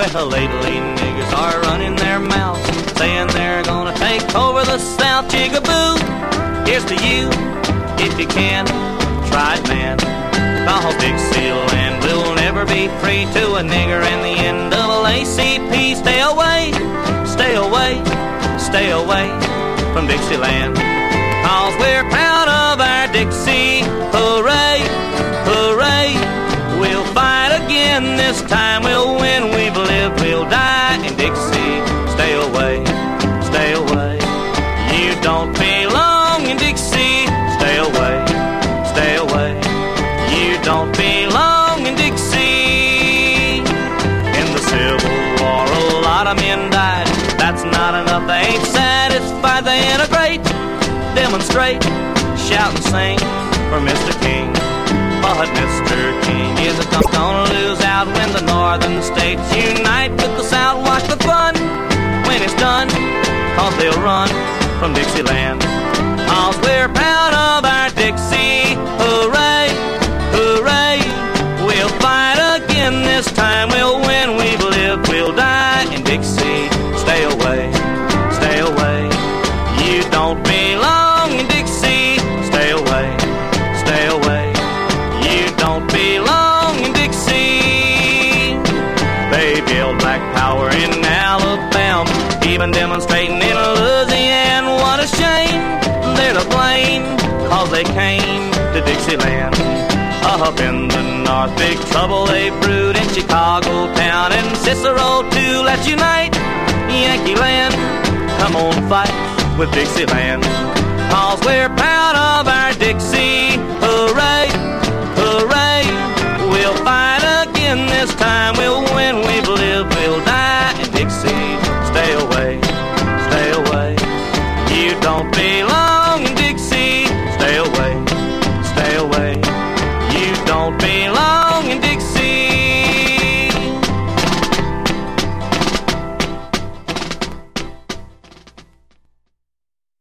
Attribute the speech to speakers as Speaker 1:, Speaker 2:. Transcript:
Speaker 1: Well, lately niggers are running their mouths, saying they're gonna take over the South. Jigaboo, here's to you, if you can, try it, man. Cause Dixieland will never be free to a nigger and the NAACP. Stay away, stay away, stay away from Dixieland. Cause we're proud of our Dixie. Hooray, hooray, we'll fight again. This time we'll win. We've lived, we'll die in Dixie. Stay away, stay away. You don't belong in Dixie. Stay away, stay away. You don't belong in Dixie. In the Civil War a lot of men died. That's not enough, they ain't satisfied. They integrate, demonstrate, shout and sing for Mr. King. But Mr. King isn't gonna lose out when the northern states unite with the South. Watch the fun when it's done, cause they'll run from Dixieland. Cause we're proud of our Dixie. Hooray, hooray, we'll fight again. This time we'll win. We've lived, we'll die in Dixie. Stay away, stay away. You don't belong in Dixie. Stay away, stay away. You don't belong in Dixie. They build black power in Alabama, even demonstrating in Louisiana. What a shame, they're to blame, cause they came to Dixieland. Up in the north, big trouble they brewed in Chicago town and Cicero too. Let's unite, Yankee land, come on fight with Dixieland. Cause we're proud of our Dixie.